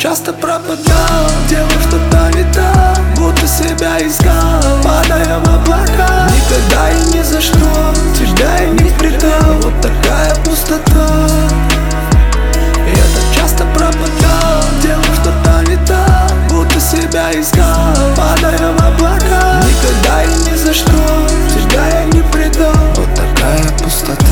часто пропадал, делал что-то не так, будто себя искал, падая в облака. Никогда и ни за что тебя я не предал. Вот такая пустота. Я так часто пропадал, делал что-то не так, будто себя искал, падая в облака. Никогда и ни за что тебя я не предал. Вот такая пустота.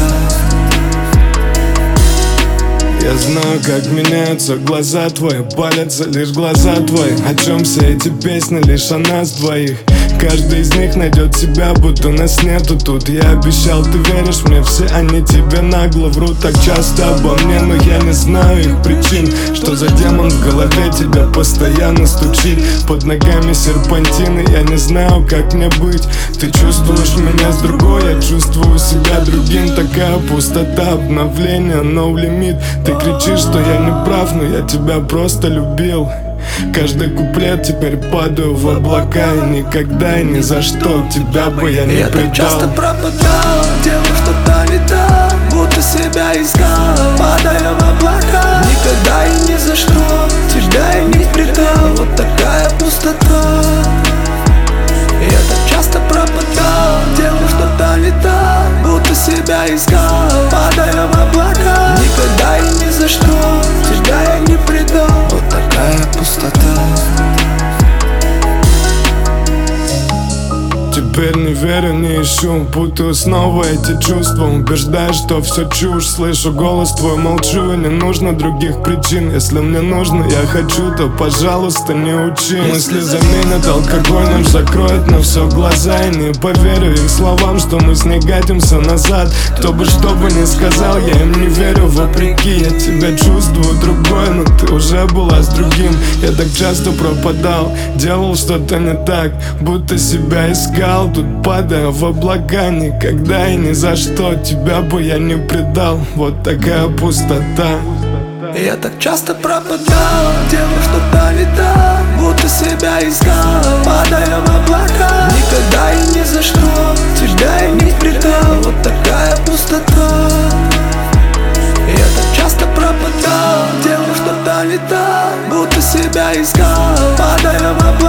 Я знаю, как меняются глаза твои, палятся лишь глаза твои. О чем все эти песни, лишь о нас двоих. Каждый из них найдет себя, будто нас нету тут. Я обещал, ты веришь мне, все они тебе нагло врут так часто обо мне, но я не знаю их причин. Что за демон в голове тебя постоянно стучит? Под ногами серпантины, я не знаю, как мне быть. Ты чувствуешь меня с другой, я чувствую себя другим. Такая пустота, обновление, no limit. Ты кричишь, что я не прав, но я тебя просто любил. Каждый куплет теперь падаю в облака. И никогда и ни за что тебя бы я не предал. Я так часто пропадал, делал что-то не так, будто себя искал, падая в облака. Никогда и ни за что тебя я не предал. Вот такая пустота. Я так часто пропадал, делал что-то не так, будто себя искал, падая в облака. Никогда и ни за что тебя я не предал. Вот такая пустота. Теперь не верю, не ищу, путаю снова эти чувства. Убеждаю, что все чушь, слышу голос твой, молчу. И не нужно других причин, если мне нужно, я хочу, то пожалуйста не учи. Мысли заменят алкогольным, закроют на все глаза. И не поверю их словам, что мы с ней катимся назад. Кто бы что бы ни сказал, я им не верю вопреки. Я тебя чувствую другой, но ты уже была с другим. Я так часто пропадал, делал что-то не так, будто себя искал. Тут падая в облака, никогда и ни за что тебя бы я не предал. Вот такая пустота. Я так часто пропадал, делал что-то не так, будто себя искал, падая в облака. Никогда и ни за что тебя я не предал. Вот такая пустота. Я так часто пропадал, делал что-то не так, будто себя искал, падая в облака.